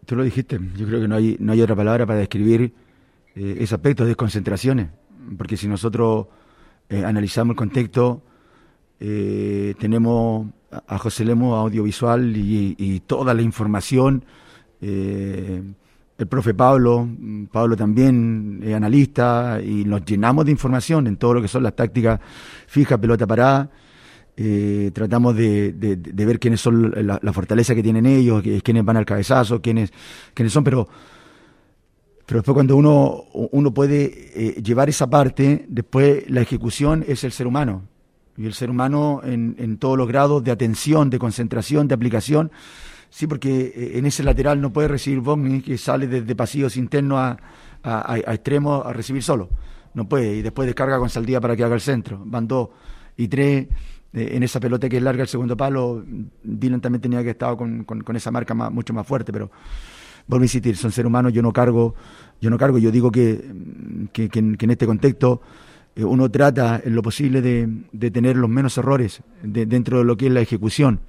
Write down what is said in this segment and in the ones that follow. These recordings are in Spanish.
Tú lo dijiste, yo creo que no hay otra palabra para describir ese aspecto de desconcentraciones, porque si nosotros analizamos el contexto, tenemos a José Lemos audiovisual y toda la información, el profe Pablo también es analista y nos llenamos de información en todo lo que son las tácticas fijas, pelota parada. Tratamos de ver quiénes son la fortaleza que tienen ellos, quiénes van al cabezazo, quiénes son, pero después cuando uno puede llevar esa parte, después la ejecución es el ser humano. Y el ser humano en todos los grados de atención, de concentración, de aplicación. Sí, porque en ese lateral no puede recibir Bogni, que sale desde pasillos internos a extremos a recibir solo. No puede, y después descarga con Saldía para que haga el centro. Van 2 y 3 en esa pelota que es larga el segundo palo. Dylan también tenía que estar con esa marca mucho más fuerte, pero vuelvo a insistir, son seres humanos, yo no cargo, yo digo que en este contexto uno trata en lo posible de tener los menos errores dentro de lo que es la ejecución.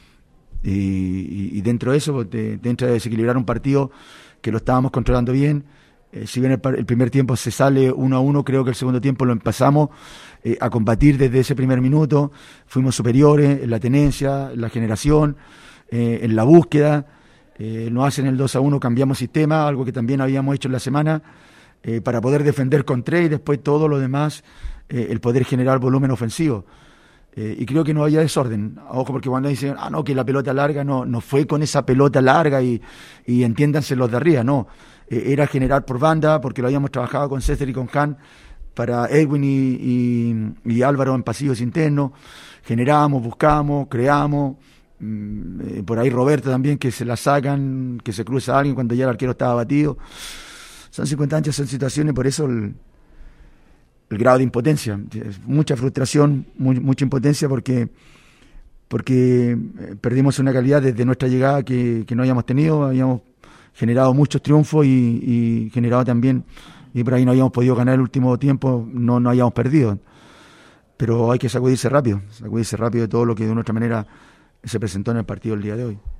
Y dentro de eso pues, te entra a desequilibrar un partido que lo estábamos controlando bien. Si bien el primer tiempo se sale 1-1, creo que el segundo tiempo lo empezamos a combatir desde ese primer minuto. Fuimos superiores en la tenencia, en la generación, en la búsqueda. Nos hacen el 2-1, cambiamos sistema, algo que también habíamos hecho en la semana, para poder defender con 3 y después todo lo demás, el poder generar volumen ofensivo. Y creo que no había desorden. Ojo, porque cuando dicen, no, que la pelota larga, no fue con esa pelota larga y entiéndanse los de arriba, no. Era generar por banda, porque lo habíamos trabajado con César y con Han, para Edwin y Álvaro en pasillos internos. Generábamos, buscábamos, creamos. Por ahí Roberto también, que se la sacan, que se cruza a alguien cuando ya el arquero estaba batido. Son circunstancias, son situaciones, por eso el grado de impotencia, mucha frustración, mucha impotencia porque perdimos una calidad desde nuestra llegada que no habíamos tenido. Habíamos generado muchos triunfos y generado también, y por ahí no habíamos podido ganar el último tiempo, no habíamos perdido, pero hay que sacudirse rápido de todo lo que de nuestra manera se presentó en el partido el día de hoy.